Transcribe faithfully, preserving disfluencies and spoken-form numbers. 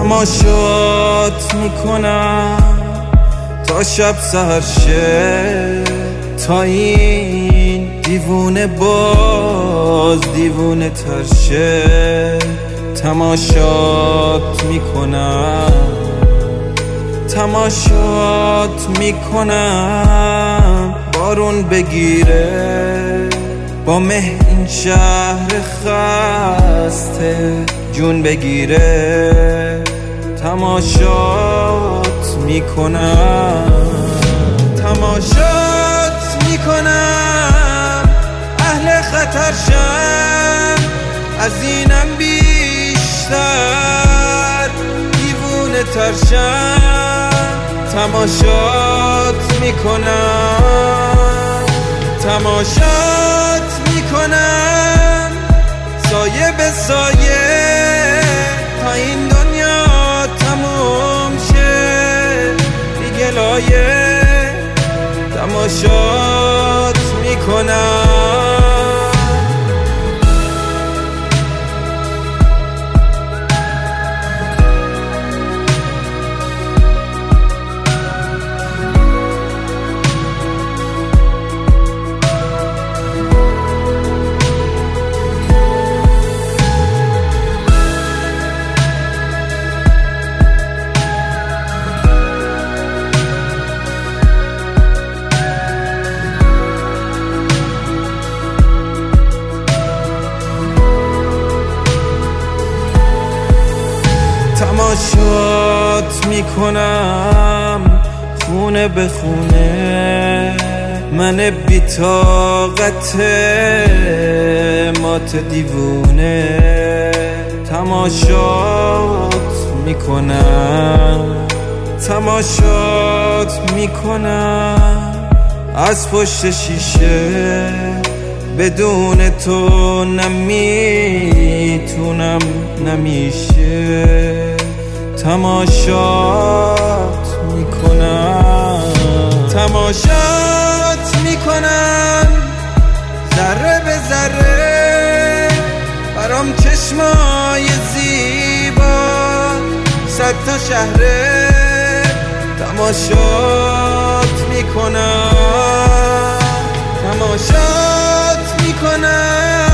تماشات میکنم تا شب سحر شه، تا این دیوونه باز دیوونه تر شه. تماشات میکنم تماشات میکنم بارون بگیره، با مه این شهر خسته جون بگیره. تماشات میکنم تماشات میکنم اهل خطر شن، از اینم بیشتر دیوونه تر شن. تماشات میکنم تماشات میکنم سایه به سایه تا این دنیا تموم شه بی گلایه. تماشات میکنم تماشات میکنم خونه به خونه، من بی‌طاقت مات دیوونه. تماشات میکنم تماشات میکنم از پشت شیشه، بدون تو نمیتونم نمیشه. تماشات میکنم تماشات میکنم ذره به ذره، برام چشمای زیبا صد تا شهره. تماشات میکنم تماشات میکنم